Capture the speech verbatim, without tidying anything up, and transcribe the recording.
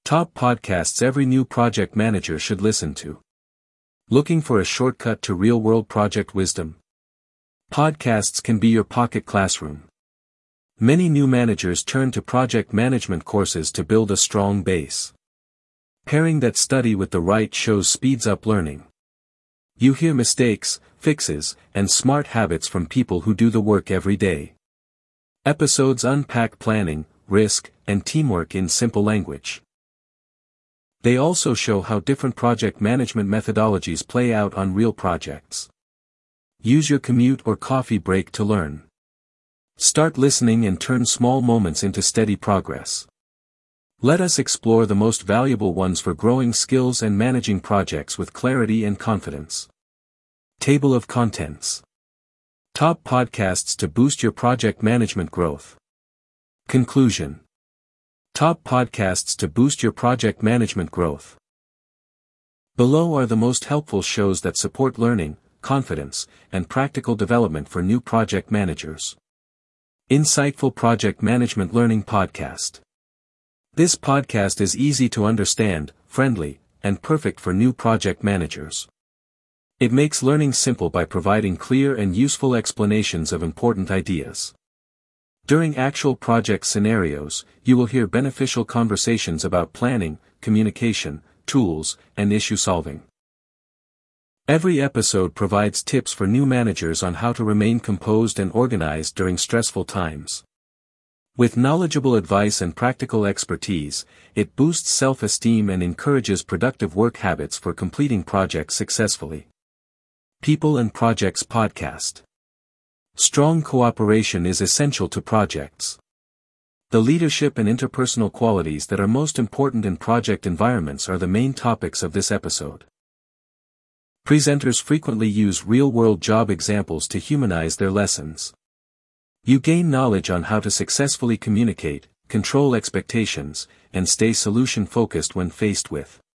Top podcasts every new project manager should listen to. Looking for a shortcut to real-world project wisdom? Podcasts can be your pocket classroom. Many new managers turn to project management courses to build a strong base. Pairing that study with the right shows speeds up learning. You hear mistakes, fixes, and smart habits from people who do the work every day. Episodes unpack planning, risk, and teamwork in simple language. They also show how different project management methodologies play out on real projects. Use your commute or coffee break to learn. Start listening and turn small moments into steady progress. Let us explore the most valuable ones for growing skills and managing projects with clarity and confidence. Table of Contents. Top podcasts to boost your project management growth. Conclusion. Top podcasts to boost your project management growth. Below are the most helpful shows that support learning, confidence, and practical development for new project managers. Insightful Project Management Learning Podcast. This podcast is easy to understand, friendly, and perfect for new project managers. It makes learning simple by providing clear and useful explanations of important ideas. During actual project scenarios, you will hear beneficial conversations about planning, communication, tools, and issue solving. Every episode provides tips for new managers on how to remain composed and organized during stressful times. With knowledgeable advice and practical expertise, it boosts self-esteem and encourages productive work habits for completing projects successfully. People and Projects Podcast. Strong cooperation is essential to projects. The leadership and interpersonal qualities that are most important in project environments are the main topics of this episode. Presenters frequently use real-world job examples to humanize their lessons. You gain knowledge on how to successfully communicate, control expectations, and stay solution-focused when faced with